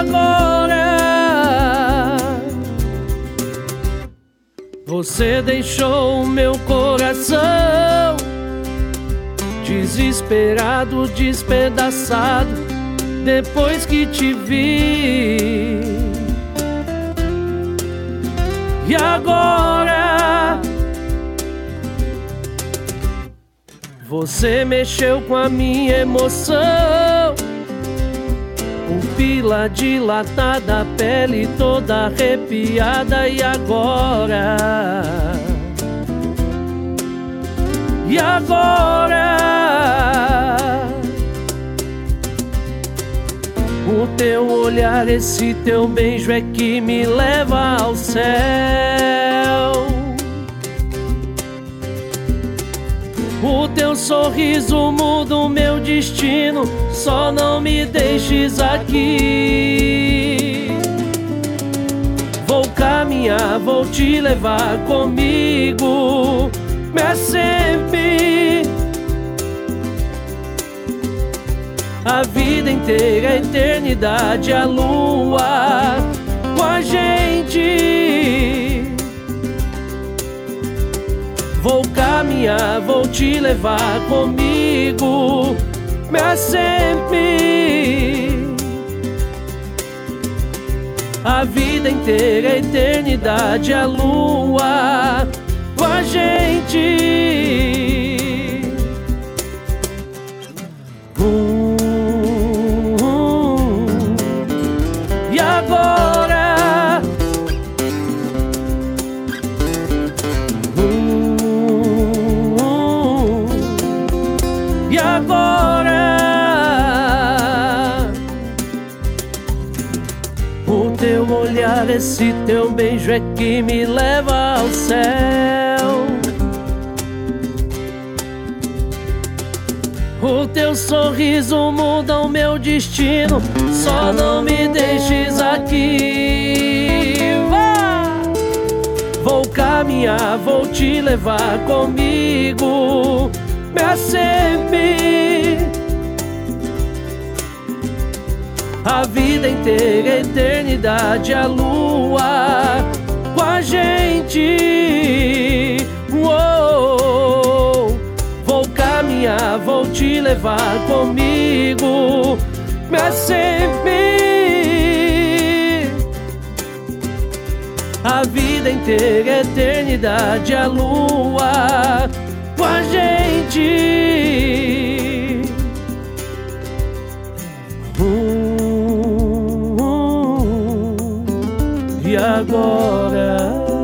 agora você deixou o meu coração desesperado, despedaçado, depois que te vi. E agora você mexeu com a minha emoção, pupila dilatada, pele toda arrepiada. E agora o teu olhar, esse teu beijo é que me leva ao céu. O teu sorriso muda o meu destino, só não me deixes aqui. Vou caminhar, vou te levar comigo pra sempre, a vida inteira, a eternidade, a lua com a gente. Vou caminhar, vou te levar comigo pra sempre, a vida inteira, a eternidade, a lua com a gente. E agora e agora o teu olhar, esse teu beijo é que me leva ao céu. O teu sorriso muda o meu destino, só não me deixes aqui. Vou caminhar, vou te levar comigo pra sempre, a vida inteira, a eternidade, a lua com a gente. Vou caminhar, vou te levar comigo pra sempre, a vida inteira, a eternidade, a lua com a gente. E agora